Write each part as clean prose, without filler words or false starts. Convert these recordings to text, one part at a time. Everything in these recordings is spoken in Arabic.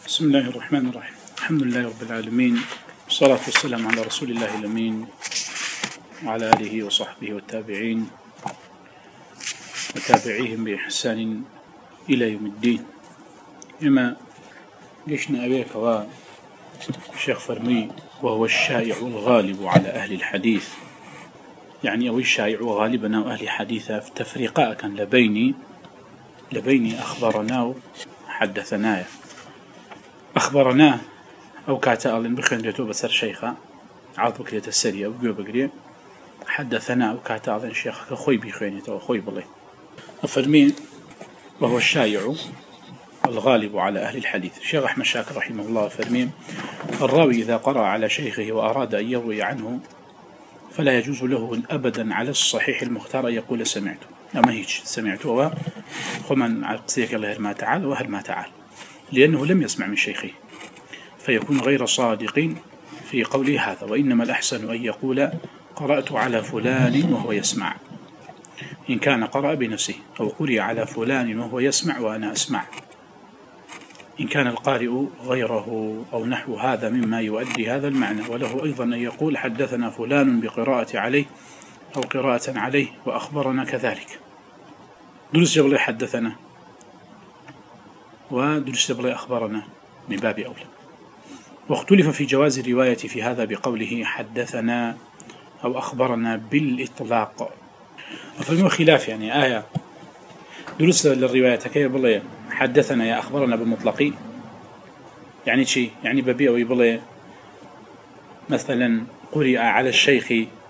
بسم الله الرحمن الرحيم. الحمد لله رب العالمين، والصلاة والسلام على رسول الله الأمين وعلى آله وصحبه والتابعين وتابعيهم بإحسان إلى يوم الدين. إما قشنا أبيك والشيخ فرمي وهو الشائع الغالب على أهل الحديث، يعني أو الشائع غالبنا وأهل حديثة في تفريقاء كان لبيني أخبرنا وحدثنا. أخبرنا أو كاتألن بخنديته بسر شيخا عاطب بكرية السرية وبيو بكرية، حدثنا أو كاتألن شيخا كخوي بخينيته وخوي بالله. أفرمي وهو الشائع الغالب على أهل الحديث. الشيخ أحمد شاكر رحمه الله فرمي: الراوي إذا قرأ على شيخه وأراد أن يروي عنه فلا يجوز له أبدا على الصحيح المختار أن يقول سمعته. لما هيك سمعته ومن عقصيك الله ما تعال وهر ما تعال، لأنه لم يسمع من شيخه فيكون غير صادق في قوله هذا، وإنما الأحسن أن يقول قرأت على فلان وهو يسمع، إن كان قرأ بنفسه، أو قرئ على فلان وهو يسمع وأنا أسمع، إن كان القارئ غيره أو نحو هذا مما يؤدي هذا المعنى. وله أيضا أن يقول حدثنا فلان بقراءة عليه أو قراءة عليه وأخبرنا كذلك. درس جبل حدثنا ودرس جبل أخبرنا من باب أولى. واختلف في جواز الرواية في هذا بقوله حدثنا أو أخبرنا بالإطلاق. فالمو خلاف، يعني آية درس للرواية كيف بالله حدثنا يا أخبرنا بالمطلقي، يعني شيء يعني ببيع ويبالله مثلا قرئ على الشيخ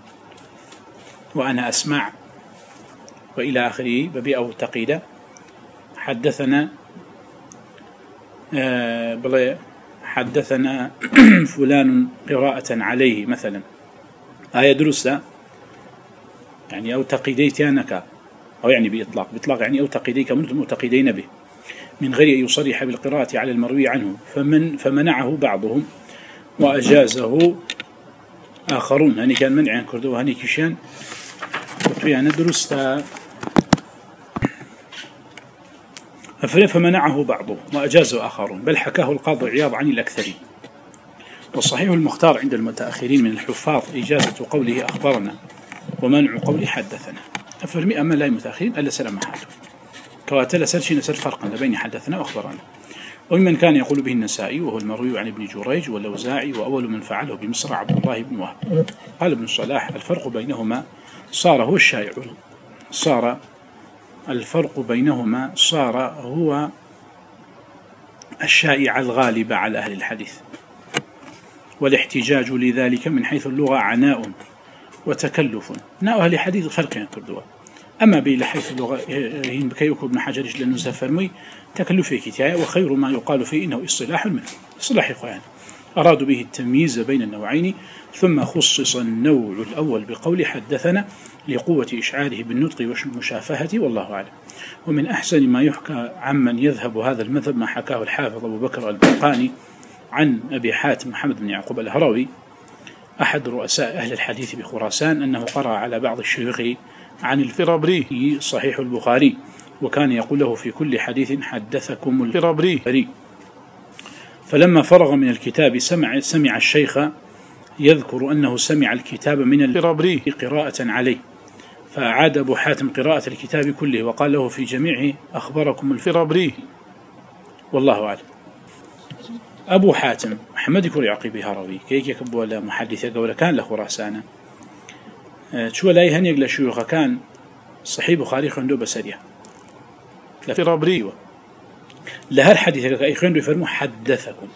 وأنا أسمع وإلى آخره ببيع أو تقيدة. حدثنا بالله حدثنا فلان قراءة عليه مثلا، آية درسة يعني أو تقيديتانك، أو يعني بإطلاق يعني أو تقيديك معتقدين به من غير أن يصرح بالقراءة على المروي عنه، فمنعه بعضهم وأجازه آخرون. هني كان منع كردو وهني كشان وتويانا درستا، فمنعه بعضهم وأجازه آخرون، بل حكاه القاضي عياض عن الأكثرين. والصحيح المختار عند المتأخرين من الحفاظ إجازة قوله أخبرنا ومنع قوله حدثنا. أفرمي أما لا المتأخرين ألا سلام حاله كواتل سرشي نسر فرقا بين حدثنا وأخبرنا. ومن كان يقول به النسائي وهو المروي عن ابن جريج والأوزاعي، وأول من فعله بمصر عبد الله بن وهب. قال ابن صلاح الفرق بينهما صار هو الشائع، صار الفرق بينهما صار هو الشائع الغالب على أهل الحديث، والاحتجاج لذلك من حيث اللغة عناء وتكلف. ناء أهل الحديث فرق ينكردوا، أما بحيث اللغة بكيوكو ابن حجر لأنه فرمي تكلف كتاية، وخير ما يقال فيه إنه اصطلاح منه اصطلاح إخوان أرادوا به التمييز بين النوعين، ثم خصص النوع الأول بقول حدثنا لقوة إشعاره بالنطق والمشافهة، والله أعلم. ومن أحسن ما يحكى عمن يذهب هذا المذهب ما حكاه الحافظ أبو بكر البرقاني عن أبي حاتم محمد بن يعقوب الهروي أحد رؤساء أهل الحديث بخراسان أنه قرأ على بعض الشيوخ عن الفرابري صحيح البخاري، وكان يقول له في كل حديث حدثكم الفرابري. فلما فرغ من الكتاب سمع الشيخ يذكر أنه سمع الكتاب من الفرابري قراءة عليه، فأعاد أبو حاتم قراءة الكتاب كله وقال له في جميعه أخبركم الفرابري، والله أعلم. أبو حاتم محمد كوري عقيبي هروي كيك يكبوا لا محدثة قولا كان لخراسانا شو لا يهنيق لشيوخ كان صحيح بخاري خندو بسريع لفرابري لهر حديث أي خندو يفرموا حدثكم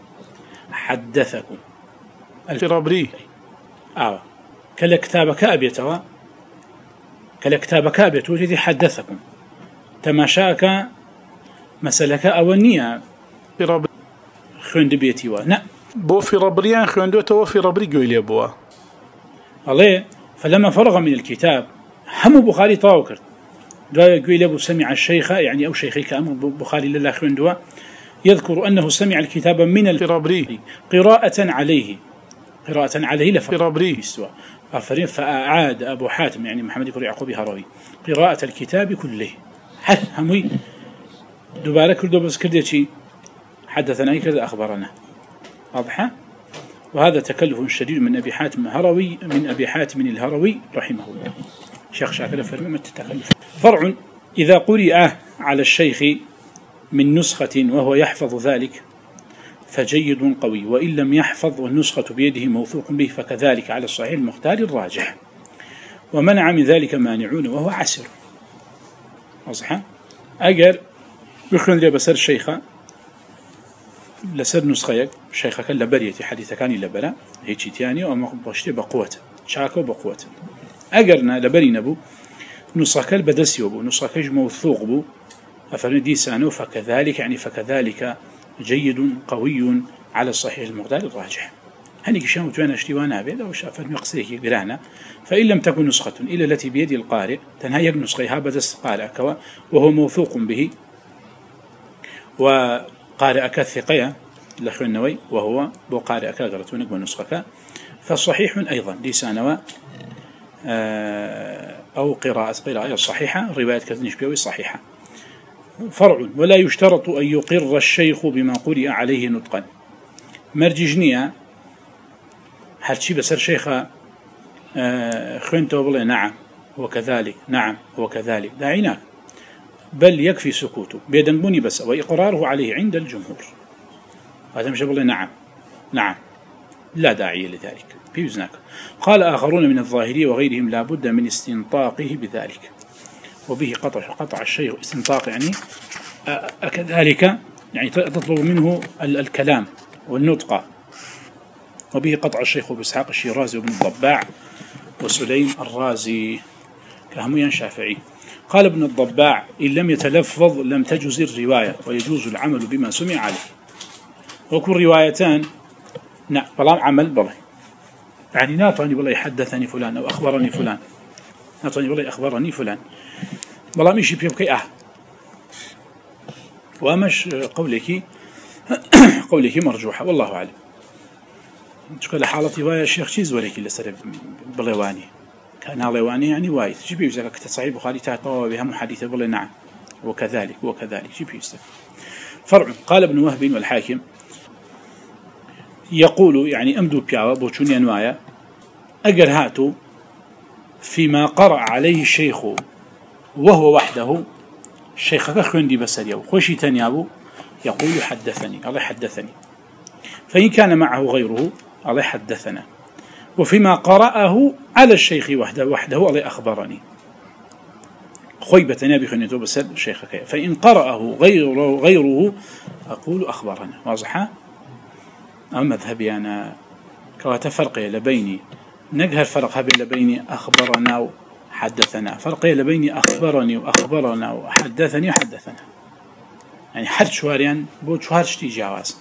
الفرابري كلا كتابك أبيتوا كلا كتابك أبيتوا جدي حدثكم تماشاك مسلك أولنية فرابري خندو بيتوا نا بو فرابريان خندو تو فرابري قولي بوا الله. فلما فرغ من الكتاب هم بخاري طاوكر قال أبو سمع الشيخ يعني أو شيخي كأم بخاري لله خندوا يذكر أنه سمع الكتاب من الفرابري قراءة عليه لفرابري استوى. فأعاد أبو حاتم يعني محمد كوري يعقوبي هروي قراءة الكتاب كله هموي دوباره کردو بس کردی چی حدثنا كذا أخبرنا، واضحة. وهذا تكلف شديد من أبي حاتم الهروي رحمه الله. شيخ شاكر فرمي ما التكلف. فرع: إذا قرئ على الشيخ من نسخة وهو يحفظ ذلك فجيد قوي، وإن لم يحفظ والنسخة بيده موثوق به فكذلك على الصحيح المختار الراجح، ومنع من ذلك مانعون وهو عسر. واضحة. أجر بخون لي بسر الشيخة لسر نسخيك الشيخة كان لبريتي حديثة كان لبرا هيك تاني وما بشتي بقوة شاكو بقوة. أجرنا لبري نبو نسخة البدسي وبو نسخة موثوق بو أفرد سانو فكذلك يعني فكذلك جيد قوي على الصحيح المختار الراجح. هنيك شام وتوانا اشتوانا بيد أو شافت مقصريك برانا. فإن لم تكن نسخة إلا التي بيد القارئ تنهي نسخها بدس قارئ كوا وهو موثوق به وقارئ كثقية لخو النووي وهو بو قارئ كاغرتونك ونسخك فالصحيح أيضا لسانوا أو قراءة صحيحة رواية كذنش بيوي صحيحة. فرع: ولا يشترط أن يقر الشيخ بما قرئ عليه نطقا. مرججنية هرشي بسر شيخة خنته وبلا نعم هو كذلك، نعم هو كذلك، داعيناك، بل يكفي سكوته بيدنبوني بس وإقراره عليه عند الجمهور. هذا مش بلا نعم نعم لا داعي لذلك بيوزناك. قال آخرون من الظاهرية وغيرهم لا بد من استنطاقه بذلك، وبه قطع الشيخ. استنطاق يعني كذلك يعني تطلب منه الكلام والنطق. وبه قطع الشيخ أبو إسحاق الشيرازي وابن الضباع وسليم الرازي كهميا شافعي. قال ابن الضباع: إن لم يتلفظ لم تجوز الرواية ويجوز العمل بما سمع عليه. وكل روايتان نعم بلام عمل بله يعني ناطني بالله حدثني فلان أو أخبرني فلان، ناطني بالله أخبرني فلان بلام يشي بيبكي ومش قولك مرجوحة والله أعلم. تقول حالتي ويا الشيخ شيز وليك اللي سرب بلواني كان لواني يعني وايد جيبي وزاك كتصعيب بخاري تطوى بها محادثة بالله نعم وكذلك جيبي يستف. فرع: قال ابن وهب والحاكم يقول يعني أمدو بياوة بوشوني أنوايا أجر هاتو فيما قرأ عليه الشيخ وهو وحده الشيخ كخوندي بسريو خوشي تنيابو يقول حدثني الله حدثني، فإن كان معه غيره الله حدثنا، وفيما قرأه على الشيخ وحده الله أخبرني خيبة نبي خنيتو بسد الشيخ كيف. فإن قرأه غيره أقول أخبرنا. واضحة. أما مذهبي أنا كواتفرقي لبيني نجهر فرق هبي لبيني أخبرنا وحدثنا، فرقي لبيني أخبرني وأخبرنا وحدثني يعني حد شواريان بو شوارشتي جواز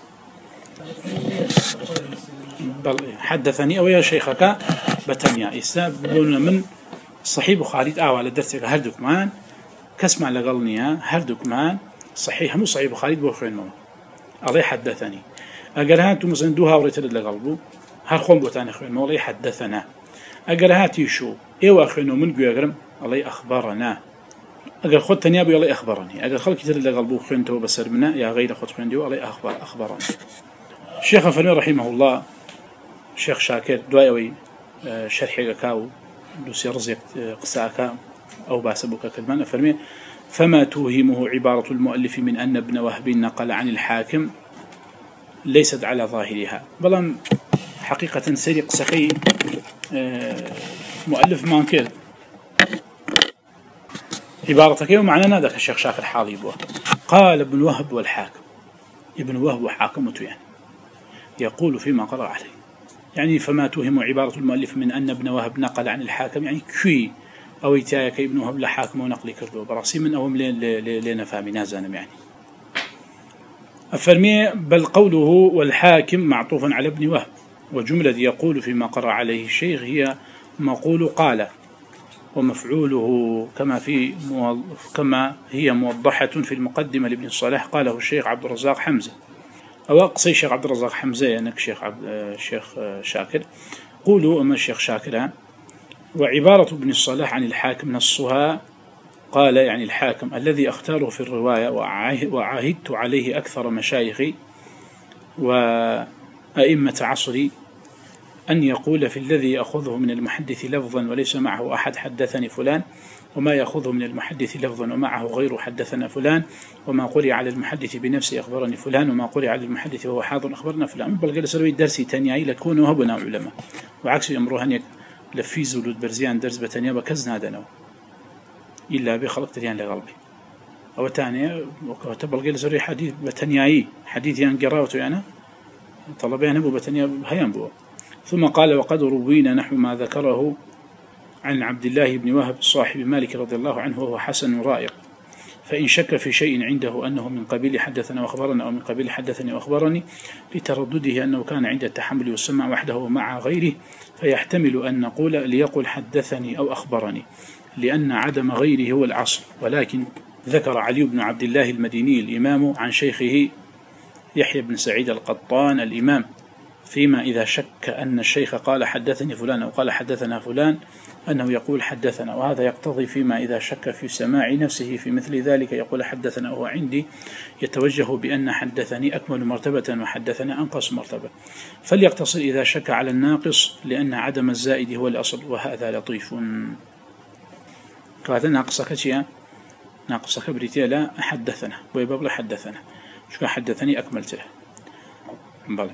بل حدثني أو يا شيخك بتنيا إستبون من صحيح بخاري على درسك هردك مان كسمع لقلنيا هردك مان صحيح مو صحيح بخاري بوخين مو الله حدثني. أجر هاتو مثلا دوها وريتل لقلبه هرخون بوتان خين مو الله حدثنا. أجر هاتي شو إيوا خينو من جوجرم الله أخبرنا. أجر خد تنيا بي الله أخبرني. أجر خلك تل لقلبه خينته بسر منا يا غير خد خين ديو الله أخبرني. الشيخ فني رحمه الله الشيخ شاكر دوايوي شرحي كاو دوسي رزق قساكا أو باسبك كلمان فرمي: فما توهمه عبارة المؤلف من أن ابن وهب نقل عن الحاكم ليست على ظاهرها، بل حقيقة سرق سخي مؤلف مانكر عبارتك يوم معنا ذاك الشيخ شاكر حالي بوه. قال ابن وهب والحاكم، ابن وهب وحاكمته يعني يقول فيما قرأ عليه يعني فما توهم عبارة المؤلف من أن ابن وهب نقل عن الحاكم يعني كوي أو يتايك ابن وهب لحاكم ونقل كردو براسي من أوهم لين فهمي نازانم يعني أفرمي. بل قوله والحاكم معطوفا على ابن وهب، وجملة يقول فيما قرأ عليه الشيخ هي مقول قال، ومفعوله كما هي موضحة في المقدمة لابن الصلاح قاله الشيخ عبد الرزاق حمزة أو أقصي الشيخ عبد الرزاق حمزة يعني الشيخ شاكر. قولوا أما الشيخ شاكر. وعبارة ابن الصلاح عن الحاكم نصها قال يعني الحاكم الذي أختاره في الرواية وعاهدت عليه أكثر مشايخي وأئمة عصري أن يقول في الذي يأخذه من المحدث لفظا وليس معه أحد حدثني فلان، وما يأخذه من المحدث لفظا ومعه غير حدثنا فلان، وما قرئ على المحدث بنفسه أخبرني فلان، وما قرئ على المحدث وهو حاضر أخبرنا فلان. بل قال سروي درسي تنياي لكون وهبنا علماء، وعكس يمروهن لفيزوا للبرزيان درس بتنيا بكزنا دنو إلا بخلق تريان لقلبي أو تاني وتبل قال سروي حديث بتنياي حديث يعني قراوته يعني طلبين أبو بتنيا هيان بو. ثم قال وقد روينا نحو ما ذكره عن عبد الله بن وهب صاحب مالك رضي الله عنه وهو حسن رائق، فإن شك في شيء عنده أنه من قبيل حدثنا وأخبرنا أو من قبيل حدثني وأخبرني لتردده أنه كان عند التحمل والسمع وحده ومع غيره، فيحتمل أن نقول ليقل حدثني أو أخبرني لأن عدم غيره هو العصر. ولكن ذكر علي بن عبد الله المديني الإمام عن شيخه يحيى بن سعيد القطان الإمام فيما إذا شك أن الشيخ قال حدثني فلان أو قال حدثنا فلان أنه يقول حدثنا، وهذا يقتضي فيما إذا شك في سماع نفسه في مثل ذلك يقول حدثنا وهو عندي يتوجه بأن حدثني أكمل مرتبة وحدثنا أنقص مرتبة، فليقتصر إذا شك على الناقص لأن عدم الزائد هو الأصل، وهذا لطيف. قال ناقصك شيئا ناقصك بريتيا لا حدثنا ويبقى حدثنا شو حدثني أكملت له بلي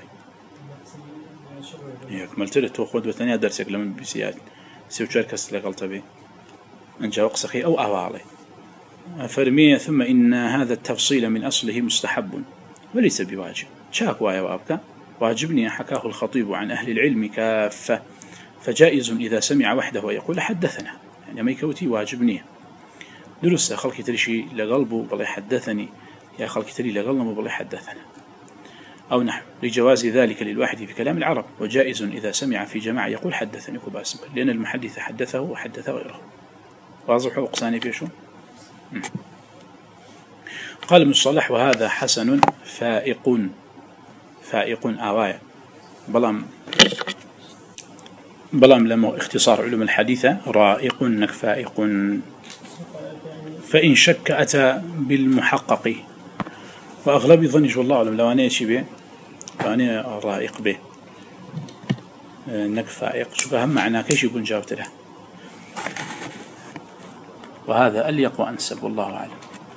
أكملت له توخذ وثانية درسك لمن بسياد سيوشار كسر لقلت به أن جاء وقسخي أو أوالي فرمية. ثم إن هذا التفصيل من أصله مستحب وليس بواجب. شاك وايا وابك واجبني حكاه الخطيب عن أهل العلم كافة، فجائز إذا سمع وحده ويقول حدثنا يعني ما يكوتي واجبني درس خلقي تريشي لقلبه بل حدثني يا خلقي تري لقلبه بل حدثنا أو نحو لجواز ذلك للواحد في كلام العرب، وجائز إذا سمع في جماعة يقول حدثني كباسم لأن المحدث حدثه وحدث غيره. واضح أقصاني بيشو. قال ابن الصلاح وهذا حسن فائق آوايا بلام لما اختصار علوم الحديث رائق نك فائق. فإن شك أتى بالمحقق وأغلب ظنج والله أعلم لو أنا شي به فأنا رائق به نك فائق شو فهم معناه كيش يكون جاوبت له، وهذا أليق وأنسب والله أعلم.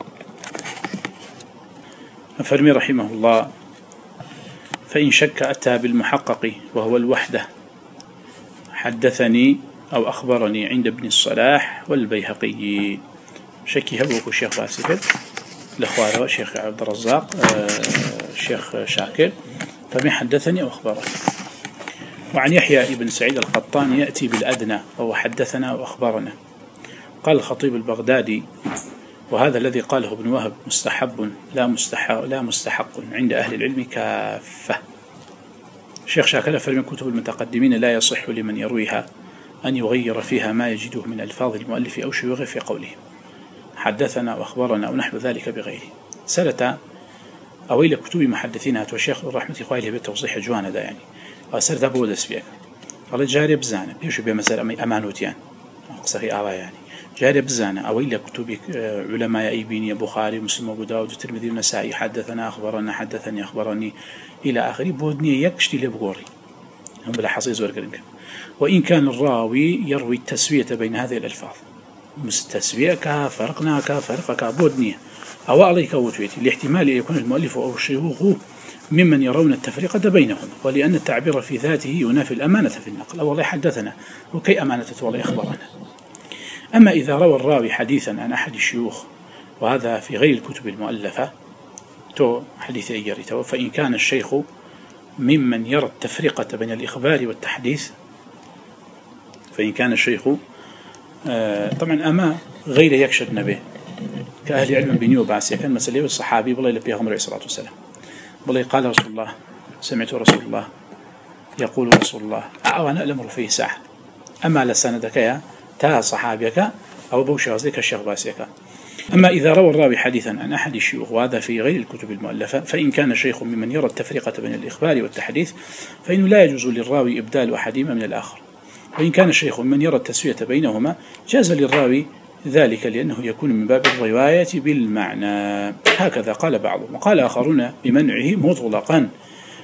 فرمي رحمه الله فإن شك أتى بالمحقق وهو الوحدة حدثني أو أخبرني عند ابن الصلاح والبيهقي. شكي هبوك الشيخ باسكت الأخوار الشيخ عبد الرزاق الشيخ شاكر فمن حدثني أو أخبرني. وعن يحيى بن سعيد القطان يأتي بالأدنى وهو حدثنا وأخبرنا. قال الخطيب البغدادي وهذا الذي قاله ابن وهب مستحب لا مستحق عند أهل العلم كافة. الشيخ شاكر فرمي كتب المتقدمين لا يصح لمن يرويها أن يغير فيها ما يجده من ألفاظ المؤلف أو شيوخه في قولهم حدثنا وأخبرنا أو نحو ذلك بغيره. سلت أويل كتب محدثين والشيخ الرحمة إخوائله بالتوضيح جوانا دا يعني وسلت أبو دسبيك قال جاري بزانة بيشو بمسألة أمانوتيان أقصخي آبا يعني جاري بزانة أويل كتب علماء أيبيني بخاري مسلم أبو داود الترمذي والنسائي حدثنا أخبرنا حدثني أخبرني إلى آخره بودني يكشتي لبغوري هم بلا حصيص ورقرنك. وإن كان الراوي يروي التسوية بين هذه الألفاظ مستسوية كفرقنا كفرقك بودنية أو عليك وتويتي لاحتمال أن يكون المؤلف أو الشيوخ ممن يرون التفرقة بينهم، ولأن التعبير في ذاته ينافي الأمانة في النقل أو والله حدثنا وكي أمانة والله أخبرنا. أما إذا روى الراوي حديثا عن أحد الشيوخ وهذا في غير الكتب المؤلفة تو حديث أيرته، فإن كان الشيخ ممن يرى التفرقة بين الإخبار والتحديث فإن كان الشيخ طبعا أما غير يكشد نبيه كأهل علم بنيو بعسيا كان مسألة الصحابي بالله لبيهم عليه الصلاة والسلام بالله قال رسول الله سمعت رسول الله يقول رسول الله أنا الأمر فيه ساعة أما لساندك يا تا صحابيك أو بوشازيك الشيخ باسيك. أما إذا روى الراوي حديثا عن أحد الشيوخ وهذا في غير الكتب المؤلفة فإن كان الشيخ ممن يرى التفرقة بين الإخبار والتحديث فإنه لا يجوز للراوي إبدال أحدهما من الآخر، وإن كان الشيخ من يرى التسوية بينهما جاز للراوي ذلك لأنه يكون من باب الرواية بالمعنى. هكذا قال بعضهم، وقال آخرون بمنعه مطلقا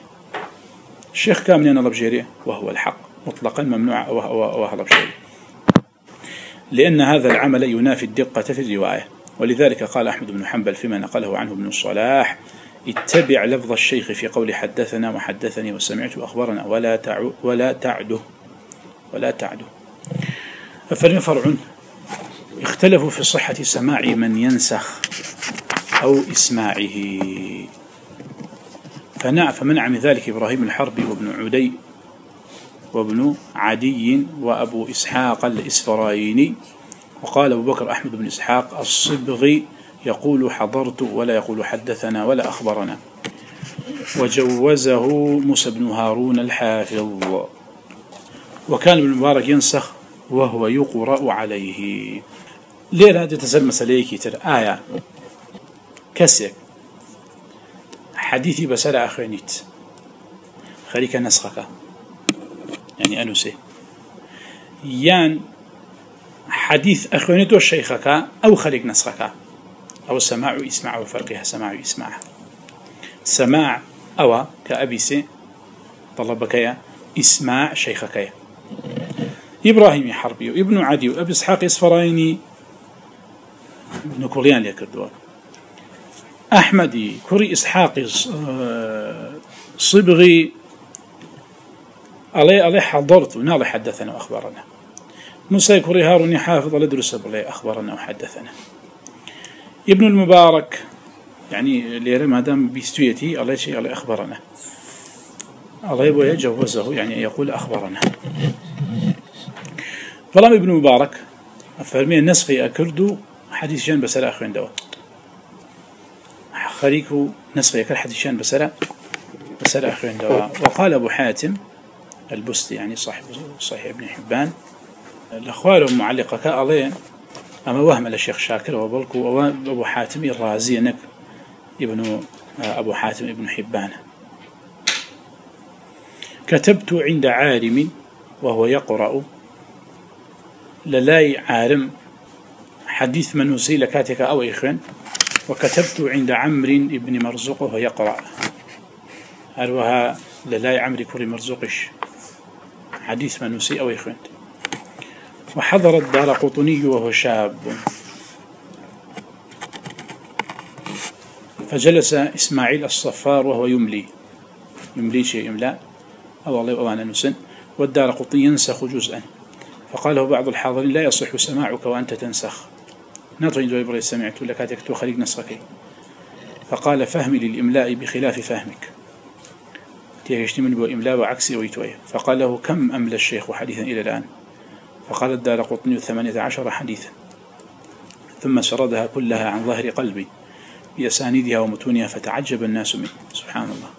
الشيخ كامل لبجيري وهو الحق مطلقا ممنوع وهو لبجيري، لأن هذا العمل ينافي الدقة في الرواية. ولذلك قال أحمد بن حنبل فيما نقله عنه ابن الصلاح: اتبع لفظ الشيخ في قول حدثنا وحدثني وسمعت وأخبرنا ولا تعده. فالفرع فرع اختلفوا في صحة سماع من ينسخ أو إسماعه، فمنع من ذلك إبراهيم الحربي وابن عدي وابن عدي وأبو إسحاق الإسفرايني. وقال أبو بكر أحمد بن إسحاق الصبغي يقول حضرت ولا يقول حدثنا ولا أخبرنا. وجوزه موسى بن هارون الحافظ. وكان ابن المبارك ينسخ وهو يقرأ عليه. ليه هذه تسأل مسألة ترى آية كسر حديثي بسرعة أخوانيت خليك نسخك يعني أنسي يان حديث أخوانيت والشيخك أو خليك نسخك أو سماع إسماع وفرقها سماع إسماع سماع أو كأبيسي طلبك يا إسماع شيخك يا إبراهيم حربي وابن عدي وأبي إسحاق إسفرايني ابن كوليان ليكردوا أحمدي كوري إسحاق صبغي عليه حضرت ونال حدثنا وأخبرنا. موسى كوري هارون حافظ لدرس عليه أخبرنا وحدثنا. ابن المبارك يعني اللي ما دام بيستويتي عليه شيء عليه أخبرنا عليه ويجوزه يعني يقول أخبرنا. فلام ابن مبارك أفهمي النسخي أكردو حديث جان بسرعة أخوين دوا خريكو نسخي أكل حديث جان بسرعة أخوين دوا. وقال أبو حاتم البستي يعني صاحب صحيح ابن حبان الأخوال معلقة كألين أما وهم الشيخ شاكر وبلكو أبو حاتم الرازي نك ابن أبو حاتم ابن حبان. كتبت عند عالم وهو يقرأ للاي عالم حديث منوسي لكاتك أو إخوان. وكتبت عند عمرو ابن مرزوق وهو يقرأ أروها للاي عمرو كوري مرزوقش حديث منوسي أو إخوان. وحضر الدارقطني وهو شاب فجلس إسماعيل الصفار وهو يملي شيء يملا أو الله أوانا نسن. والدارقطني ينسخ جزءا فقال له بعض الحاضرين لا يصح سماعك وأنت تنسخ ناطري دو إبراهيم سمعت لك تكتو خليق نسخك. فقال فهمي للإملاء بخلاف فهمك تيهشتي من بو إملاء وعكسي ويتوية. فقال له كم أملى الشيخ حديثا إلى الآن؟ فقال الدارقطني 18 حديثا ثم سردها كلها عن ظهر قلبي بأسانيدها ومتونها فتعجب الناس منه سبحان الله.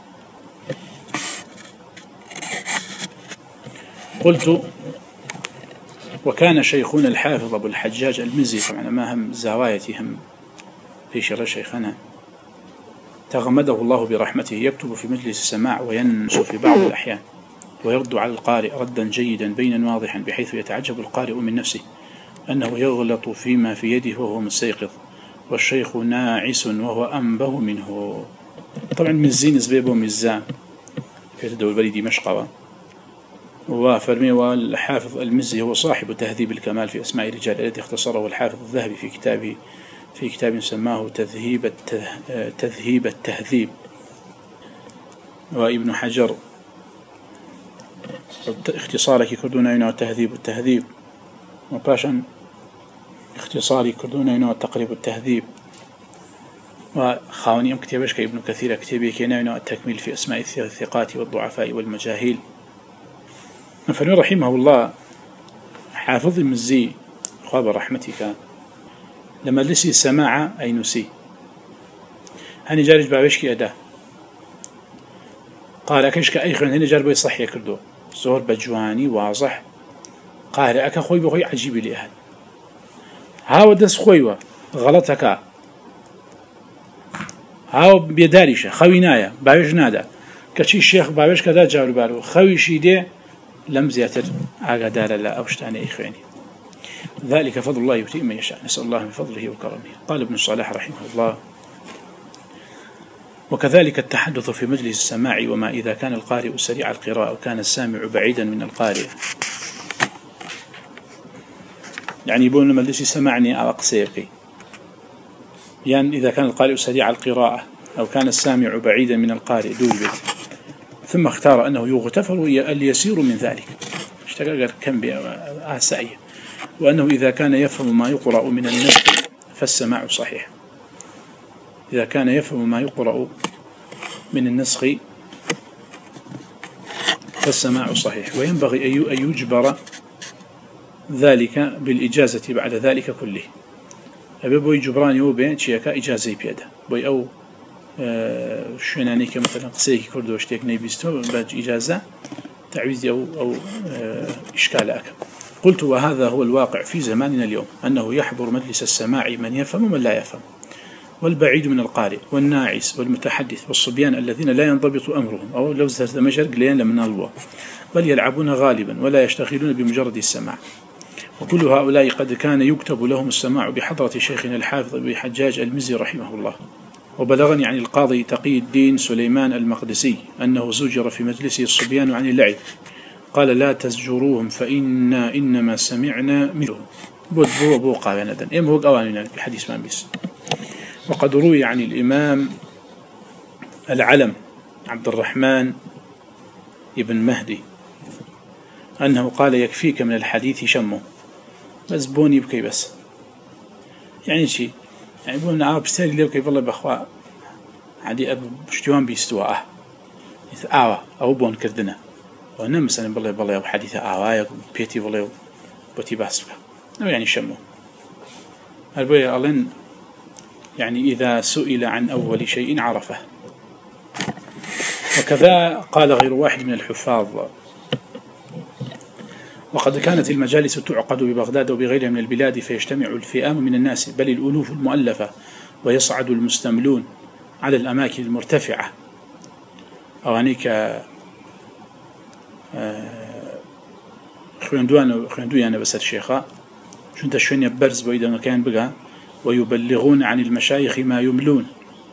قلت وكان شيخنا الحافظ أبو الحجاج المزي طبعا ما هم زوايتي هم في شر شيخنا تغمده الله برحمته يكتب في مجلس السماع وينس في بعض الأحيان ويرد على القارئ ردا جيدا بينا واضحا بحيث يتعجب القارئ من نفسه أنه يغلط فيما في يده وهو مستيقظ والشيخ ناعس وهو أنبه منه. طبعا مزين زبيبه مزان في تدول بلدي مشقوة. وفرمي والحافظ المزي هو صاحب تهذيب الكمال في أسماء الرجال الذي اختصره الحافظ الذهبي في كتاب سماه تذهيب التهذيب. وابن حجر اختصارك كردونا ينوى تهذيب التهذيب وباشا اختصاري كردونا ينوى تقريب التهذيب. وخاوني كتابش كابن كثير كتابي كينا ينوى التكميل في أسماء الثقات والضعفاء والمجاهيل. فنو رحمه الله حافظ المزي خاب رحمتك لما لسي سماع أي نسي هني جارج باوشكي أداه قال أكشك أي خلون هني جاربي صحي كردو زور بجواني واضح قال أكا خوي بخوي عجيب لي أهل هاو دس خويوة غلطك هاو بيداريشة خوينايا باوش نادا كشي الشيخ باوش كذا جاور بارو خوي شيدي لم زياتر عقدار لا أوشتاني إخواني ذلك فضل الله يؤتيه من يشاء نسأل الله من فضله وكرمه. قال ابن الصلاح رحمه الله وكذلك التحدث في مجلس السماع، وما إذا كان القارئ سريع القراءة وكان السامع بعيدا من القارئ. يعني يقول لما ليش سمعني أو أقصيكي، يعني إذا كان القارئ سريع القراءة أو كان السامع بعيدا من القارئ دول بيت. ثم اختار أنه يغتفر اليسير من ذلك، اشتغل كم بأسائي، وأنه إذا كان يفهم ما يقرأ من النسخ فالسماع صحيح. إذا كان يفهم ما يقرأ من النسخ فالسماع صحيح، وينبغي أن يجبر ذلك بالإجازة بعد ذلك كله. أبي بوي جبران يوبين شيكا إجازة بيده بوي أو شنانيك مثلا قسيك كردو اشتيك نيبيستو باج إجازة تعويز أو إشكال أكبر. قلت وهذا هو الواقع في زماننا اليوم، أنه يحضر مجلس السماع من يفهم ومن لا يفهم، والبعيد من القارئ والناعس والمتحدث والصبيان الذين لا ينضبط أمرهم أو لو مشرق لين لمن الوا، بل يلعبون غالبا ولا يشتغلون بمجرد السماع. وكل هؤلاء قد كان يكتب لهم السماع بحضرة شيخنا الحافظ أبي حجاج المزي رحمه الله. وبلغني عن القاضي تقي الدين سليمان المقدسي أنه زجر في مجلسه الصبيان عن اللعب، قال لا تزجروهم فإنا إنما سمعنا منهم بو قاواندا إم هو قواننا في حديث من بس. وقد روي عن الإمام العلم عبد الرحمن ابن مهدي أنه قال يكفيك من الحديث شمه، بس بوني يبكي بس، يعني شيء يعني بقولنا عاب بستاري ليه بكي والله بأخوا عادي أبو بشتوان بيستواءه أو بون كردنا وأنا مثلا بالله أبو حديث آوايا بيتي والله بتي باسبه يعني شمه البوية ألين، يعني إذا سئل عن أول شيء عرفه. وكذا قال غير واحد من الحفاظ. وقد كانت المجالس تعقد ببغداد وبغيرها من البلاد، فيجتمع الفئام من الناس بل الألوف المؤلفة، ويصعد المستملون على الأماكن المرتفعة أوانيك خيندوان بس الشيخاء شنت شوية برز بويدا مكان بقى، ويبلغون عن المشايخ ما يملون،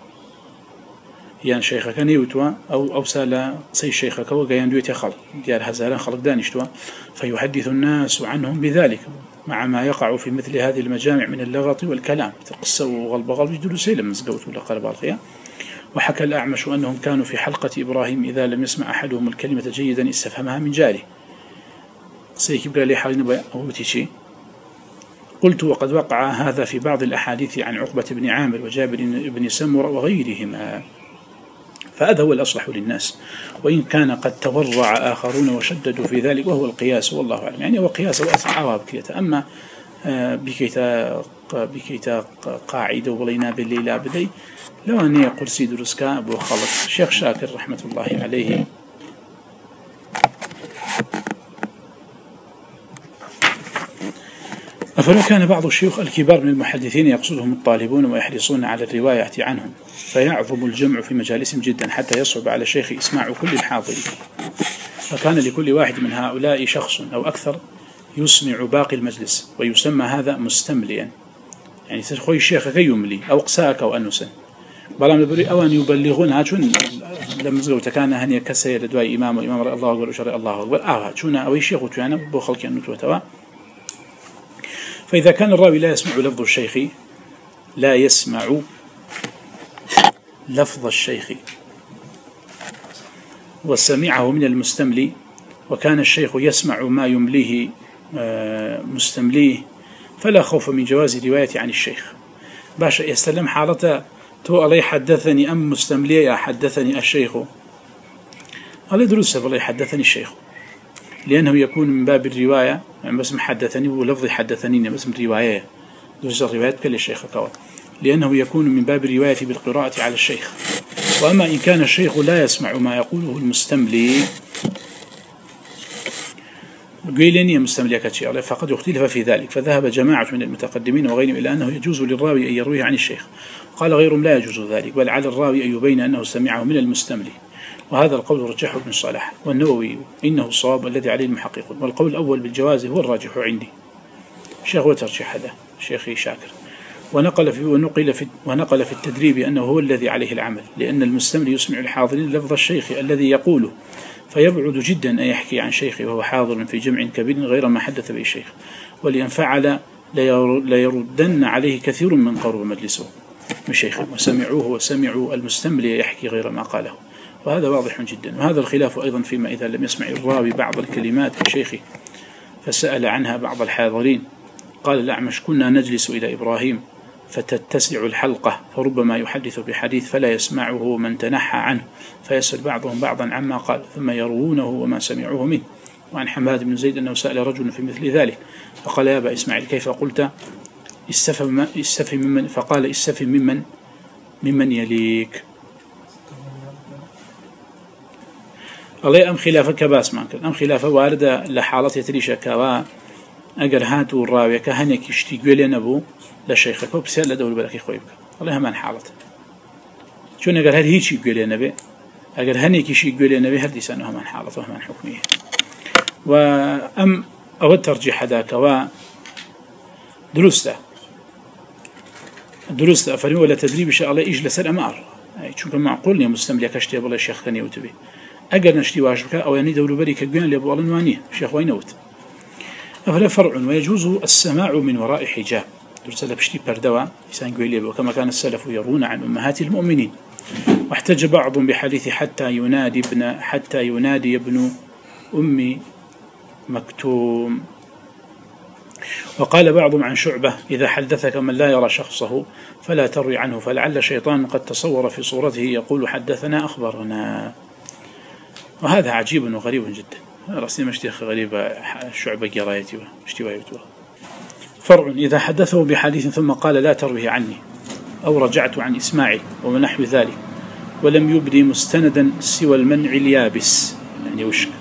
يعني شيخ كان يوتوا أو سال سي شيخ كوا جايان دويت خلق ديار هزاران خلق دانشتوا، فيحدث الناس عنهم بذلك مع ما يقع في مثل هذه المجامع من اللغط والكلام، تقصوا وغلب يجدلوا سيلا مزقوت ولا قرب الخيا. وحكى الأعمش أنهم كانوا في حلقة إبراهيم إذا لم يسمع أحدهم الكلمة جيدا استفهمها من جاره، سيكبر لي حالنا بأوتي شيء. قلت وقد وقع هذا في بعض الأحاديث عن عقبة بن عامر وجابر بن سمرة وغيرهما، فهذا هو الأصلح للناس، وإن كان قد تورع آخرون وشددوا في ذلك وهو القياس والله أعلم. يعني هو قياس وأسعى بكيتا، أما بكيتا قاعدة وبلينا بالليلة بدي لو أن يقول سيد رسكا أبو خالد الشيخ شاكر رحمة الله عليه فلو كان بعض الشيوخ الكبار من المحدثين يقصدهم الطالبون ويحرصون على الرواية عنهم، فيعظم الجمع في مجالسهم جدا حتى يصعب على الشيخ إسماع كل الحاضرين، فكان لكل واحد من هؤلاء شخص أو أكثر يسمع باقي المجلس، ويسمى هذا مستمليا، يعني خوي الشيخ كي يملي أو قساك أو أنسا بلام يبري أو أن يبلغون هاتون لما زغوا تكانا هني كسير دواء إمام وإمام الله أكبر وشرع الله أكبر هاتونا أو الشيخ وتوانا بخلق النوت وتوا. فإذا كان الراوي لا يسمع لفظ الشيخ وسمعه من المستملي، وكان الشيخ يسمع ما يمليه مستمليه، فلا خوف من جواز رواية عن الشيخ. باشا يستلم حالته تو علي حدثني أم مستمليه حدثني الشيخ، علي دروسه والله حدثني الشيخ، لأنه يكون من باب الرواية، يعني بس حدثني ولفظ حدثني بس من رواية دوز الرواية كل الشيخ كوا، لأنه يكون من باب الرواية بالقراءة على الشيخ. وأما إن كان الشيخ لا يسمع ما يقوله المستملي قيلني مستملي كتشي فقد اختلف في ذلك، فذهب جماعة من المتقدمين وغيرهم إلى أنه يجوز للراوي أن يرويه عن الشيخ، قال غيرهم لا يجوز ذلك، بل على الراوي أن يبين أنه سمعه من المستملي، وهذا القول رجحه ابن صلاح والنووي إنه الصواب الذي عليه المحققون، والقول الأول بالجواز هو الراجح عندي. الشيخ وترجح هذا شيخي شاكر. ونقل في التدريب أنه هو الذي عليه العمل، لأن المستملي يسمع الحاضرين لفظ الشيخ الذي يقوله، فيبعد جدا أن يحكي عن شيخه وهو حاضر في جمع كبير غير ما حدث به الشيخ، ولأن فعل ليردن عليه كثير من قرب مجلسه من شيخه وسمعوه وسمعوا المستملي يحكي غير ما قاله، وهذا واضح جدا. وهذا الخلاف أيضا فيما إذا لم يسمع الراوي بعض الكلمات من شيخه فسأل عنها بعض الحاضرين. قال الأعمش: كنا نجلس إلى إبراهيم فتتسع الحلقة، فربما يحدث بحديث فلا يسمعه من تنحى عنه، فيسأل بعضهم بعضا عما قال ثم يروونه وما سمعوه منه. وعن حماد بن زيد أنه سأل رجل في مثل ذلك فقال: يا أبا إسماعيل كيف قلت؟ استفهم ممن، فقال: استفهم ممن يليك. الله أم خلافة كباس ما كان أم خلافة واردة لحالة يتريشة كوا أجر هاتوا الراوية كهنيك يشتيقوا لنبو لشيخك وبسأل لدول بالك خويبك الله همان حالته شون أجر هل هيش يقول لنبي أجر هنيك يشتيقوا لنبي هل لسانه همان حالته وهمان حكمه. وأم أود ترجيح هذا كوا درسته فريم ولا تدريب إن شاء الله يجلس الأمار شو كان معقول يا مستملك أشتي بالله الشيخ كان يوتبي أجر نشتي واجبك أو يعني دول بريك جوان لأبو النوانية الشيخ وينوت. فلا فرع ويجوز السماع من وراء حجاب درسله بشتي بردوا إنسان قوي وكما كان السلف يرون عن أمهات المؤمنين. واحتج بعضهم بحديث حتى ينادي ابن أم مكتوم. وقال بعضهم عن شعبة: إذا حدثك من لا يرى شخصه فلا تروي عنه، فلعل شيطان قد تصور في صورته يقول حدثنا أخبرنا. وهذا عجيب وغريب جدا. رأسي مشتيخ غريبة شعبة قرايتي واشتوايتها. فرع: إذا حدثه بحديث ثم قال لا تروه عني أو رجعت عن إسماعي ونحو ذلك ولم يبدي مستندا سوى المنع اليابس، يعني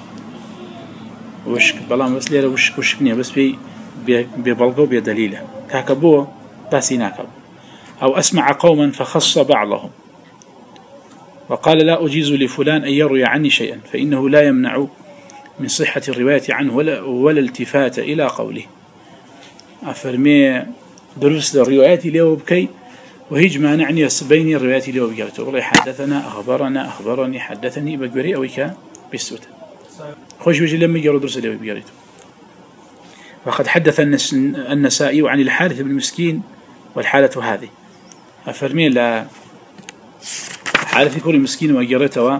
وشك بلا بس ليه وشكني بس ببلغو بدليله كاكبوه باسي ناكب. أو أسمع قوما فخص بعضهم وقال لا أجيز لفلان أن يروي عني شيئا فإنه لا يمنع من صحة الرواية عنه ولا التفات إلى قوله. أفرمي درس الروايات له بكي وهيج ما نعني بين الروايات له بقالته والله حدثنا أخبرني حدثني بقري أو كا بسوت خوش بيجي لما يجروا درس له بقالته. وقد حدث النسائي عن الحارث بن مسكين والحالة هذه. أفرمي لا حارث يكون مسكين وجرته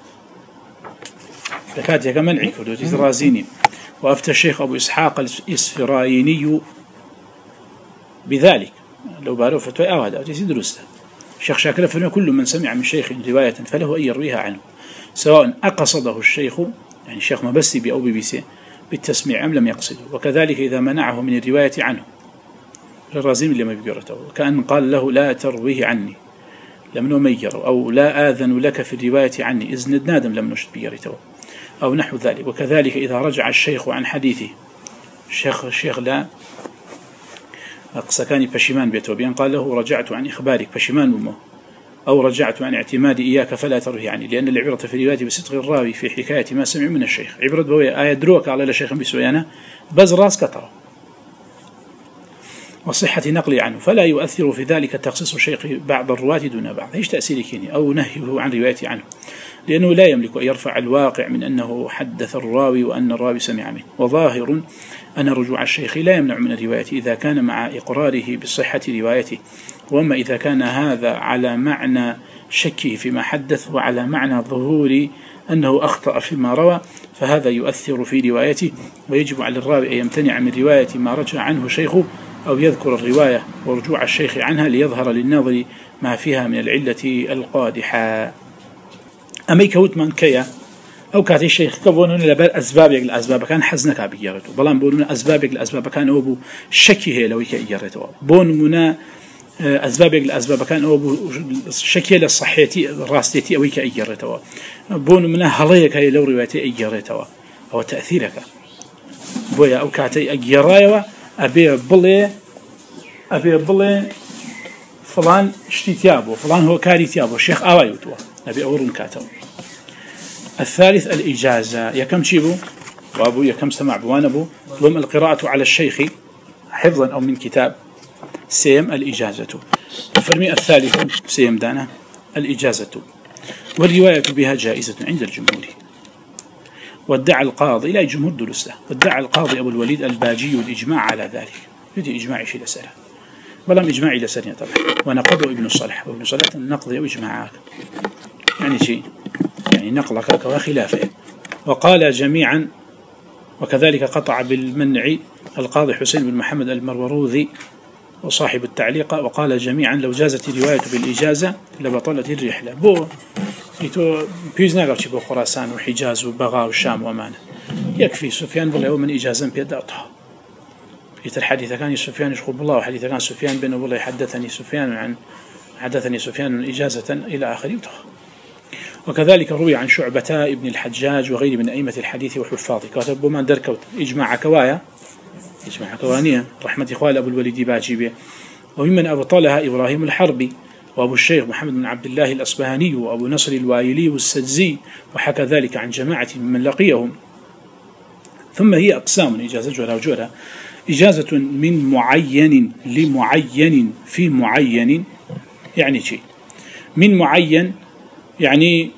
فكاتي كمان عكدو ترازيني. وأفتى الشيخ أبو إسحاق الإسفرايني بذلك لو بارو فتوى أو هذا تدرسه. الشيخ شاكل فرمي كل من سمع من شيخ رواية فله أن يرويها عنه سواء أقصده الشيخ يعني الشيخ ما بس بي أو بي بالتسميع أم لم يقصده. وكذلك إذا منعه من الرواية عنه الرازيني اللي ما بيقرته كأن قال له لا ترويه عني لم نمير أو لا آذن لك في الرواية عني إذن نادم لم نشد بيرته أو نحو ذلك. وكذلك إذا رجع الشيخ عن حديثه الشيخ لا أقسكاني بشمان بيته بيان قال له رجعت عن إخبارك بشمان بمه أو رجعت عن اعتمادي إياك فلا تروه عني، لأن العبرة في الرواية بصدق الراوي في حكاية ما سمع من الشيخ. عبرة بوية آية دروك على الشيخ بسويانا بز راس كتره وصحة نقلي عنه فلا يؤثر في ذلك تخصيص الشيخ بعض الرواة دون بعض ايش تأثير كيني أو نهيه عن روايته عنه، لأنه لا يملك أن يرفع الواقع من أنه حدث الراوي وأن الراوي سمع منه. وظاهر أن رجوع الشيخ لا يمنع من الرواية إذا كان مع إقراره بصحة روايته، وأما إذا كان هذا على معنى شكه فيما حدث وعلى معنى ظهور أنه أخطأ فيما روى فهذا يؤثر في روايته، ويجب على الراوي أن يمتنع من رواية ما رجع عنه شيخه أو يذكر الرواية ورجوع الشيخ عنها ليظهر للناظر ما فيها من العلة القادحة. أما يكوت من كيا أو كاتي الشيخ كبون لبر أسبابك الأسباب كان حزنك بيجرته بلان بون أسبابك الأسباب كان أبو شكي هي لو يجرته بون منا أسبابك الأسباب كان أبو شكي للصحيتي راستي أو يجرته بون منا هلايك هي لو روايتي يجرته أو تأثيرك بويا أو كاتي أجرايوا أبي بلي فلان اشتيابه فلان هو كاري تيابه الشيخ آوايوتوا أبي أورن كاتو. الثالث الإجازة يكم شيبو وأبو يكم سمع بوانبو ضم القراءة على الشيخ حفظا أو من كتاب سيم الإجازة. فرمي الثالث سيم دانا الإجازة والرواية بها جائزة عند الجمهور. وادعى القاضي إلى جمهور درسته، وادعى القاضي أبو الوليد الباجي الإجماع على ذلك. يدي إجماع شيء لسنة بلام إجماعي لسنة طبعا. ونقضه ابن الصلح، وابن الصلح النقض أو إجماعك يعني شيء يعني نقلك وخلافه. وقال جميعا، وكذلك قطع بالمنع القاضي حسين بن محمد المروروذي وصاحب التعليق، وقال جميعا لو جازت الرواية بالإجازة لبطلت الرحلة. بو يتو بيزنا قرشي بو خراسان وحجاز وبغاء والشام ومانه يكفي سفيان بالله ومن إجازة بيداتها. الحديث كان سفيان يشخب الله، وحديث كان سفيان بن والله حدثني سفيان إجازة إلى آخره. وكذلك روي عن شعبة ابن الحجاج وغير من أئمة الحديث وحفاظه. كتب من دركوت إجماع كوايا إجماع كوانية رحمة إخوال أبو الوليد باجيبه. وممن أبطلها إبراهيم الحربي وأبو الشيخ محمد بن عبد الله الأصبهاني وأبو نصر الوايلي والسجزي، وحكى ذلك عن جماعة من لقيهم. ثم هي أقسام إجازة جورا وجورا: إجازة من معين لمعين في معين، يعني شيء من معين يعني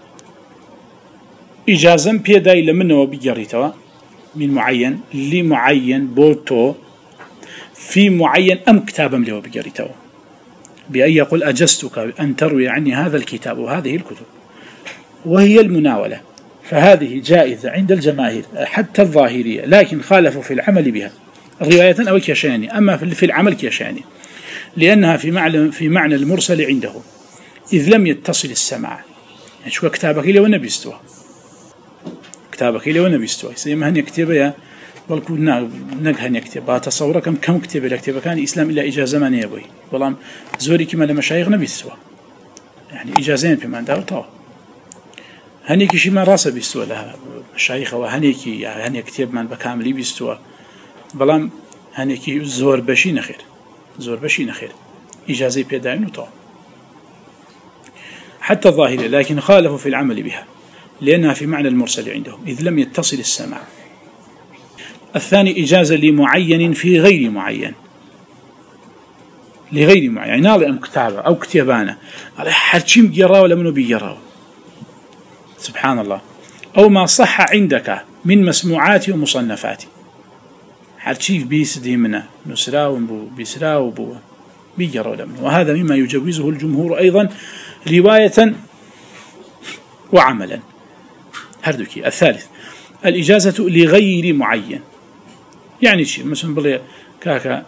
إجازة بيداي لمنه وبيجريتوا من معين لمعين بوتو في معين أم كتابا له وبيجريتوا، بأن يقول أجزتك أن تروي عني هذا الكتاب وهذه الكتب، وهي المناولة. فهذه جائزة عند الجماهير حتى الظاهرية، لكن خالفوا في العمل بها رواية أو كيشاني، أما في العمل كيشاني، لأنها في معنى المرسل عنده، إذ لم يتصل السماع. يعني شو كتابك إلي والنبي استوى، كتابك إلي والنبي استوى سيما هن يكتب يا بلكو نجهن يكتب تصورك كم كتب الكتاب كان إسلام إلا إجازة ما نيبوي والله زوري كما لمشايخ نبي استوى، يعني إجازين في من داو طاو هنيك شيء ما راسه بيستوى لها مشايخ، وهنيك يعني هنيك كتاب من بكامل بيستوى بلام هنيك زور بشين خير، زور بشين خير إجازة بيداين وطاو حتى الظاهرة، لكن خالفوا في العمل بها لأنها في معنى المرسل عندهم، إذ لم يتصل السماع. الثاني إجازة لمعين في غير معين، لغير معين يعني نالي أم كتابة أو كتابانة على حرشيم جراء ولا منو بيجراء سبحان الله، أو ما صح عندك من مسموعات ومصنفات، حرشيف بيسدي منه نسراو بيسراو بو بيجراء ولا منو، وهذا مما يجوزه الجمهور أيضا رواية وعملا هردوكي. الثالث الإجازة لغير معين، يعني شيء مثلا بلي كاكا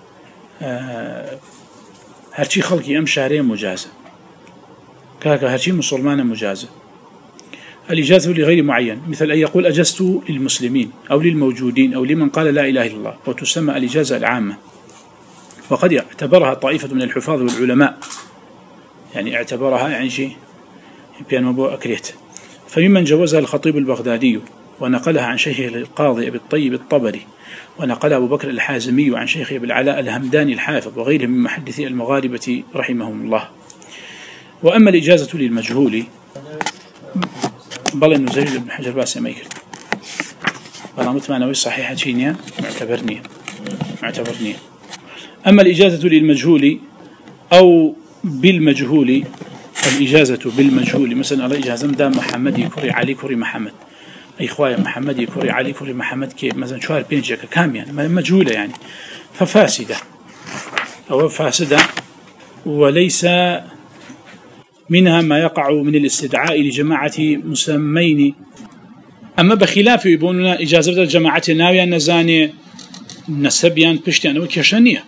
هرشي خلقي أم شهرين مجازة، كاكا هرشي مسلمان مجازة. الإجازة لغير معين مثل أن يقول أجزت للمسلمين أو للموجودين أو لمن قال لا إله إلا الله، وتسمى الإجازة العامة، وقد اعتبرها طائفة من الحفاظ والعلماء، يعني اعتبرها يعني شيء بيان مبو أكريت. فممن جوزها الخطيب البغدادي ونقلها عن شيخه القاضي أبي الطيب الطبري، ونقلها أبو بكر الحازمي عن شيخه أبي العلاء الهمداني الحافظ وغيرهم من محدثي المغاربة رحمهم الله. وأما الإجازة للمجهول بل إنه زيد بن حجر باسي ما يكرد بل متمانوي صحيحة شينيا معتبرني. أما الإجازة للمجهول أو بالمجهول، الإجازة بالمجهول مثلا على إجازة دام محمد يكوري علي كوري محمد، أي إخوة محمد يكوري علي كوري محمد كي مثلا شوار بينجك كاميا مجهولة يعني، ففاسدة أو فاسدة، وليس منها ما يقع من الاستدعاء لجماعة مسمين. أما بخلاف يبوننا إجازة الجماعة ناوية نزاني نسبيان بشتيان وكيشانية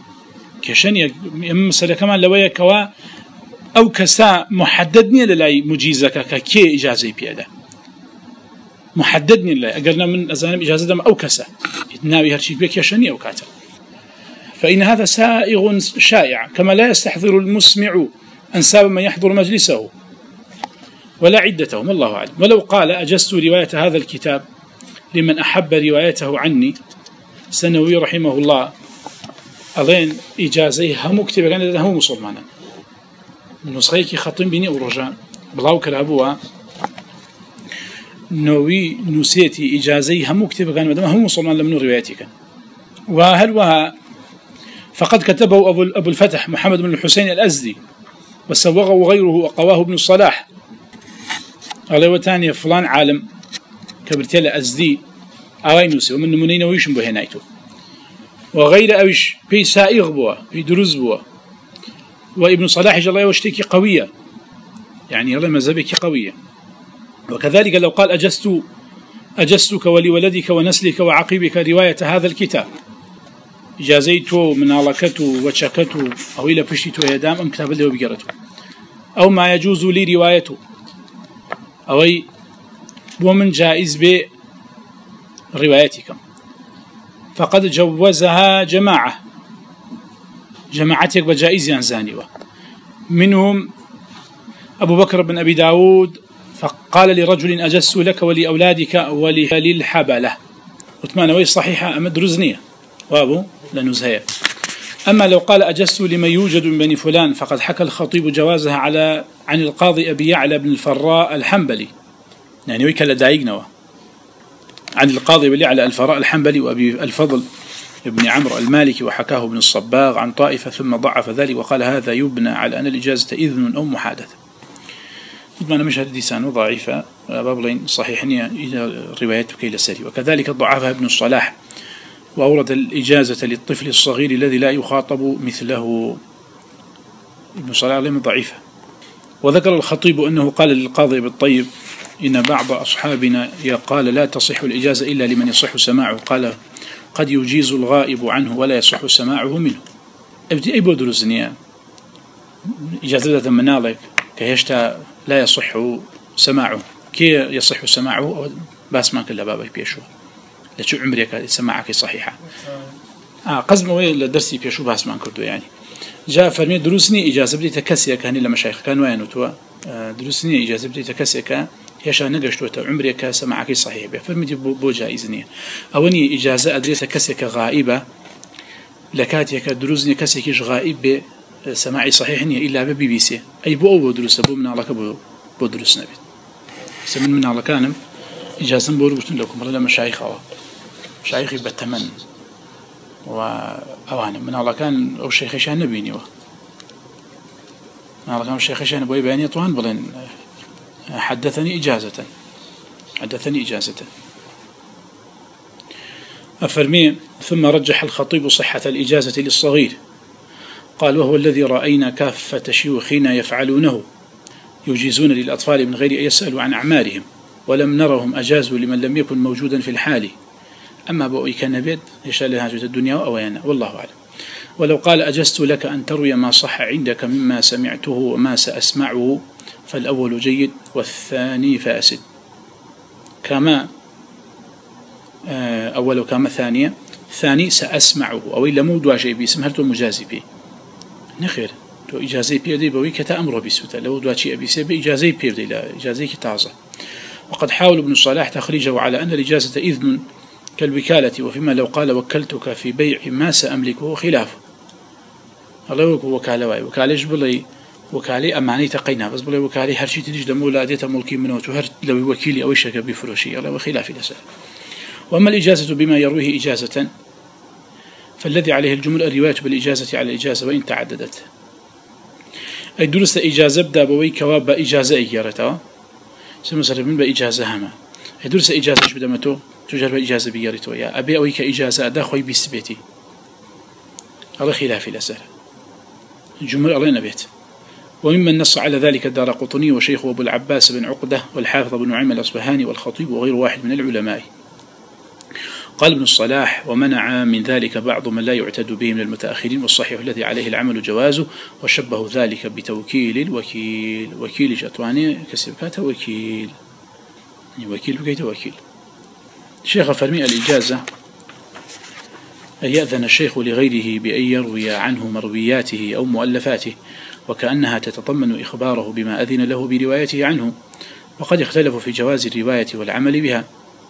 مثلا كمان لوية كوا أو كسا محددني للاي مجيزك كي إجازة بيدا محددني للاي أقلنا من أزانم إجازة دم أو كسا ناوي هرشي بيك يشانية وكاتا، فإن هذا سائغ شائع، كما لا يستحضر المسمع أنساب من يحضر مجلسه ولا عدتهم الله أعلم. ولو قال أجزت رواية هذا الكتاب لمن أحب روايته عني، سنوي رحمه الله أظن إجازة هم كتب كان هم مسلمانا نسخيك خطين بني ورجان بلاو كلابوها نوي نسيتي إجازة هم كتب كان هم مسلمان لمن روايتك. وهل وها فقد كتبه أبو الفتح محمد بن الحسين الأزدي، وسوغه غيره وقواه ابن الصلاح. على وتاني فلان عالم كبرتيل أزدي أغينوسي ومن نمونين ويشن بهنايته، وغير أوش في سائغ بوا في دروز بوا. وابن صلاح جل واشتكي قوية، يعني الله مذهبك قوية. وكذلك لو قال أجزتك ولولدك ونسلك وعقيبك رواية هذا الكتاب، إجازيته من علاقته وشكته أو إلى بشتته يدام أم كتاب له بقرته، أو ما يجوز لي روايته، أو ومن جائز بروايتكم، فقد جوزها جماعتك بجائز ينزانيوه، منهم أبو بكر بن أبي داود، فقال لرجل أجزت لك ولأولادك وللحبلة، وثمان وي صحيحة أمد رزنية وابو لنزهية. أما لو قال أجزت لمن يوجد من بني فلان، فقد حكى الخطيب جوازها عن القاضي أبي يعلى بن الفراء الحنبلي، يعني ويكلا دايقنوا عن القاضي أبي يعلى الفراء الحنبلي وأبي الفضل ابن عمرو المالكي، وحكاه ابن الصباغ عن طائفة ثم ضعف ذلك وقال هذا يبنى على أن الإجازة إذن أو محادثة. أنا مش هذه لسانه ضعيفة بابلين صحيحني إلى روايته كيل السري. وكذلك ضعفها ابن الصلاح، وأورد الإجازة للطفل الصغير الذي لا يخاطب مثله. ابن الصلاح علم ضعيفة. وذكر الخطيب أنه قال للقاضي بالطيب إن بعض أصحابنا قال لا تصح الإجازة إلا لمن يصح سماعه، قال قد يجيز الغائب عنه ولا يصح سماعه منه. أي بودرزنيا إجازة منالك كهشتا لا يصح سماعه، كي يصح سماعه بس ما كلا بابا بيشو لشو عمرك سماعك صحيحة قزم وين لدرسي بيشو بس ما كردو. يعني جاء فرمي دروسني إجازة بدي تكسي كان لما مشايخ كانوا ينوتوا دروسني إجازة بدي تكسي كان يشا نجشتوا عمرك سماعك صحيح بيه، فرمي دي بو جائزني أوني إجازة أدريس كسي كغائبة لكاتيك دروسني كسي كيش غائب سماعي صحيح إلا ببي بي سي أي بو دروس بو من على بو دروس نبي سمن من على كانم إجازة بوربطن لكم ولا مشايخ مشايخي بالتمن وأوانا من على كان أو شيخ شان نبيني من على كان الشيخ شان بوي بياني طوان بلين حدثني إجازة أفرمي. ثم رجح الخطيب صحة الإجازة للصغير، قال وهو الذي رأينا كافة شيوخنا يفعلونه، يجيزون للأطفال من غير أن يسألوا عن أعمارهم، ولم نرهم أجازوا لمن لم يكن موجودا في الحال. أما بؤي كان بيد يشاء لهاجة الدنيا وأويانا، والله أعلم. ولو قال أجزت لك أن تروي ما صح عندك مما سمعته وما سأسمعه، فالأول جيد والثاني فاسد، كما أول كما ثانية ثاني سأسمعه أو إلا مودوا شيء باسم هل تو مجازي به نخير تو إجازي بيدي بوي كتا أمره بسوتا لو دواتي أبي سي بإجازي بيدي لا إجازي كتازة. وقد حاول ابن الصلاح تخريجه على أن الإجازة إذن كالوكالة، وفيما لو قال وكلتك في بيع ما سأملكه خلافه. الله يقول وكالة بلي وكالي أماني تقينا بس بلي وكالي هرشي تديش دمو لا ديتا ملكي منه وهر لو وكيلي أو شك بفروشي الله وخلافي لسال. وأما الإجازة بما يرويه إجازة فالذي عليه الجمهور الرواية بالإجازة على الإجازة وإن تعددت. أي درست إجازة بدا بوي كواب إجازة إيارتها سمسر من بإجازة هما. أي درست إجازة بدا متو تجرب إجازة بيارتها يا أبي أوي كإجازة أدا خوي بيسبيتي الله خلافي لسال الجمهور الله نبيت. وممن نص على ذلك الدارقطني وشيخه أبو العباس بن عقدة والحافظ بن نعيم الأصبهاني والخطيب وغير واحد من العلماء. قال ابن الصلاح ومنع من ذلك بعض من لا يعتد به من المتأخرين، والصحيح الذي عليه العمل جوازه، وشبه ذلك بتوكيل الوكيل. وكيل جاتواني كسبكات وكيل يعني وكيل بكيت وكيل. الشيخ فرمي الإجازة أن يأذن الشيخ لغيره بأن يروي عنه مروياته أو مؤلفاته، وكأنها تتضمن إخباره بما أذن له بروايته عنه، وقد اختلفوا في جواز الرواية والعمل بها،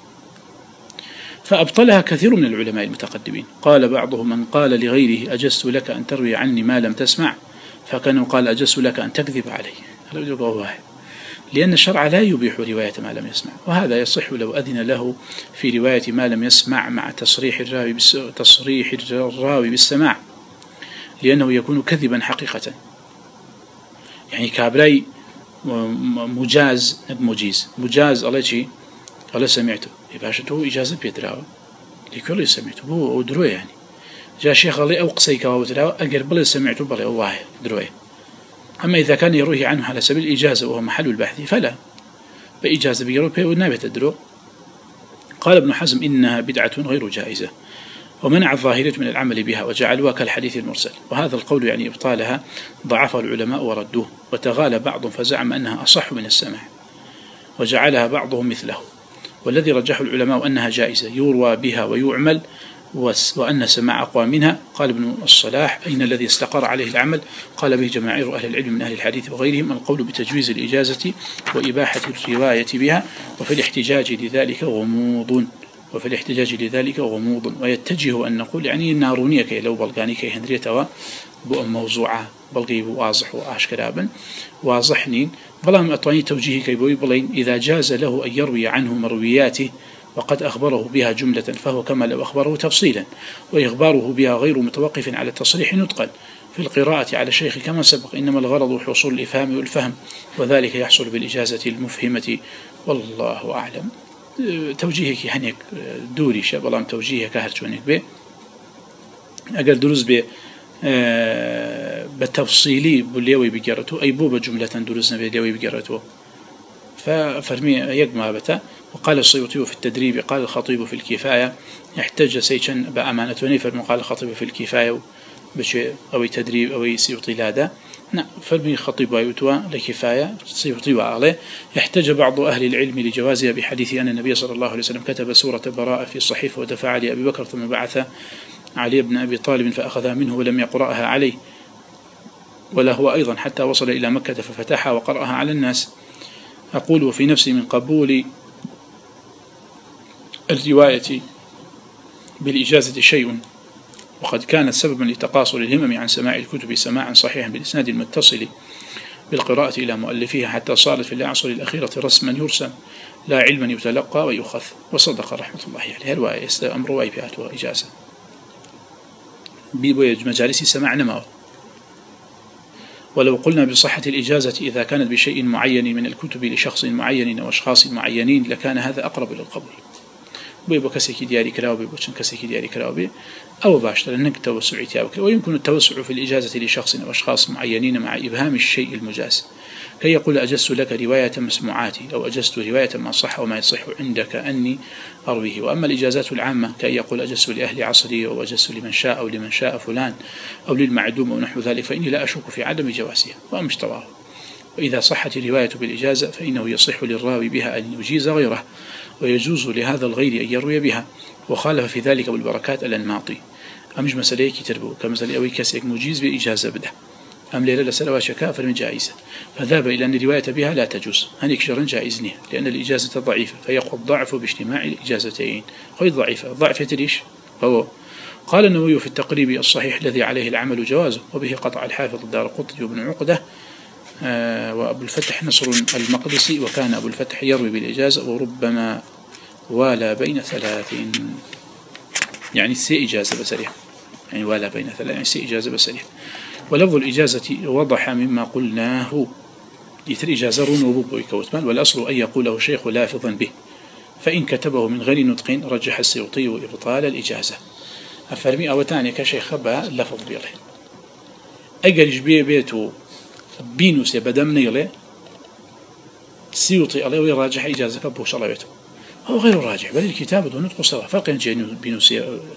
فأبطلها كثير من العلماء المتقدمين. قال بعضهم من قال لغيره أجزت لك أن تروي عني ما لم تسمع، فكانوا قال أجزت لك أن تكذب علي، لأن الشرع لا يبيح رواية ما لم يسمع، وهذا يصح لو أذن له في رواية ما لم يسمع مع تصريح الراوي بالسماع. لأنه يكون كذبا حقيقة. يعني كابراي مجاز مجاز الله شيء الله سمعته يباشته إجازة بيدراوه لكل سمعته هو دروي يعني جاء شيخ الله أو قصيك أو دراوه أقرب بل سمعته بل الله دروي. أما إذا كان يروي عنه على سبيل الإجازة وهو محل البحث فلا بإجازة بيروبي والنبي تدرو. قال ابن حزم إنها بدعة غير جائزة ومنع الظاهرية من العمل بها وجعلوها كالحديث المرسل، وهذا القول يعني إبطالها ضعفه العلماء وردوه، وتغالى بعضهم فزعم أنها أصح من السماع وجعلها بعضهم مثله، والذي رجحه العلماء أنها جائزة يروى بها ويعمل وأن سماع أقوى منها. قال ابن الصلاح أين الذي استقر عليه العمل؟ قال به جماهير أهل العلم من أهل الحديث وغيرهم القول بتجويز الإجازة وإباحة الرواية بها، وفي الاحتجاج لذلك غموض ويتجه أن نقول يعني النارونية كي لو بلغاني كي هندريتها بؤم موضوعة بلغي واضح وأشكرابا واضحني بلا أطواني توجيه كي بوي بلين إذا جاز له أن يروي عنه مروياته وقد أخبره بها جملة فهو كما لو أخبره تفصيلا، وإخباره بها غير متوقف على التصريح نطقا في القراءة على الشيخ كما سبق، إنما الغرض حصول الإفهام والفهم وذلك يحصل بالإجازة المفهمة والله أعلم. توجيهك هنيك دوري شبلام توجيهك هرتونك به أجر دروز به بتفصيلي بالليوي بجرته أي بوب جملة دروزنا بالليوي بجرته ففرمي يجمع بتا. وقال السيوطي في التدريب قال الخطيب في الكفاية يحتج سيشن بأمانة فرمي قال الخطيب في الكفاية بشيء أو تدريب أو سيوطي لادا فرمي خطيب ويتوى لكفاية سيوطي وعليه. يحتج بعض أهل العلم لجوازها بحديث أن النبي صلى الله عليه وسلم كتب سورة براءة في الصحيفة ودفع علي أبي بكر ثم بعث علي بن أبي طالب فأخذها منه ولم يقرأها عليه ولا هو أيضا حتى وصل إلى مكة ففتحها وقرأها على الناس. أقول في نفسي من قبول الرواية بالإجازة شيء، وقد كانت سببا لتقاصر الهمم عن سماع الكتب سماعا صحيحا بالإسناد المتصل بالقراءة إلى مؤلفيها حتى صارت في العصر الأخيرة رسما يرسم لا علما يتلقى ويؤخذ. وصدق رحمة الله عليه. الرواية أمر وايبات وإجازة بمجالس سماع نماوه. ولو قلنا بصحة الإجازة إذا كانت بشيء معين من الكتب لشخص معين أو أشخاص معينين لكان هذا أقرب إلى القبول. بيبقى كسيك دياري كراوبي بوشن كسيك دياري كراوبي أو باشتر أنك توسع تيابك. ويمكن التوسع في الإجازة لشخص أو أشخاص معينين مع إبهام الشيء المجاز كي يقول أجزت لك رواية مسموعاتي أو أجزت رواية ما صح وما يصح عندك أني أرويه. وأما الإجازات العامة كي يقول أجزت لأهل عصري أو أجزت لمن شاء أو لمن شاء فلان أو للمعدوم أو نحو ذلك فإني لا أشك في عدم جوازها ومش تواه. وإذا صحت الرواية بالإجازة فإنه يصح للراوي بها أن يجيز غيره ويجوز لهذا الغير أن يروي بها. وخالف في ذلك أبو البركات الأنماطي أمج مسألة كتربو كمثل أوي كسيك مجيز بإجازة بده أم ليلة لسلوى شكاء فمن جائزة فذهب إلى أن الرواية بها لا تجوز هنيك شرا جائزني لأن الإجازة ضعيفة فيقول ضعف باجتماع الإجازتين خير ضعيفة ضعف يتريش هو. قال النووي في التقريب الصحيح الذي عليه العمل جوازه وبه قطع الحافظ الدارقطني وابن عقدة وأبو الفتح نصر المقدسي وكان أبو الفتح يروي بالإجازة وربما والى بين ثلاث يعني سي إجازة بسرية يعني والى بين ثلاث يعني سي إجازة بسرية. ولفظ الإجازة وضح مما قلناه يتر إجازة رنوب ويكوتمان والأصل أن يقوله شيخ لافظا به فإن كتبه من غير نطق رجح السيوطي إبطال الإجازة. أفرمي أوتاني كشيخ با لفظ بيله أجرش بيته بينوس بدمني له سيوطي عليه ويراجح إجازة كبوش الله بيته هو غير راجح بل الكتابة ونطق سوا فرق جين بينوس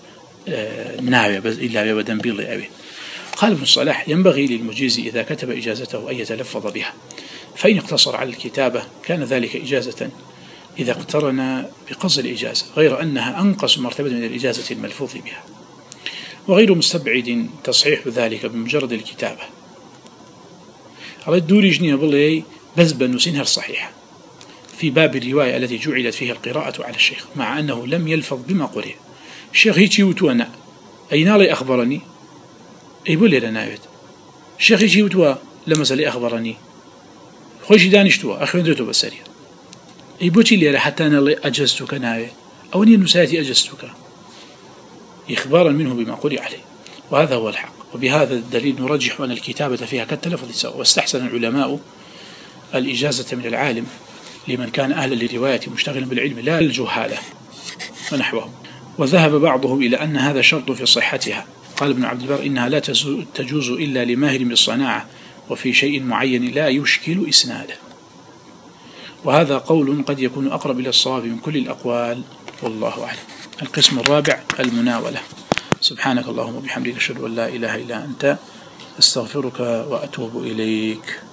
ناوي بس إلا بدم بيله أبي. قال ابن الصلاح ينبغي للمجيز إذا كتب إجازته أن يتلفظ بها فإن اقتصر على الكتابة كان ذلك إجازة إذا اقترن بقصد الإجازة غير أنها أنقص مرتبة من الإجازة الملفوظ بها وغير مستبعد تصحيح ذلك بمجرد الكتابة. على الدوري جنيه بالله بس بنسينها الصحيحة في باب الرواية التي جعلت فيها القراءة على الشيخ مع أنه لم يلفظ بما قرئ. الشيخ هيجي وتوانا أين لي أخبرني يقول لي لنايت الشيخ يجي وتوا لما سألي أخبرني خوش دانشتوا أخي ندرته بسريع يبوتي لي حتى أنا لي أجزتك نايت أو أني نساتي أجزتك إخبارا منه بما قرئ عليه وهذا هو الحق. وبهذا الدليل نرجح أن الكتابة فيها كالتلفظ سواء. واستحسن العلماء الإجازة من العالم لمن كان أهلا للرواية مشتغلا بالعلم لا الجهالة ونحوه. وذهب بعضهم إلى أن هذا شرط في صحتها. قال ابن عبد البر إنها لا تجوز إلا لماهر بالصناعة وفي شيء معين لا يشكل إسناده. وهذا قول قد يكون أقرب إلى الصواب من كل الأقوال والله أعلم. القسم الرابع المناولة. سبحانك اللهم وبحمدك أشهد أن لا إله إلا أنت أستغفرك وأتوب إليك.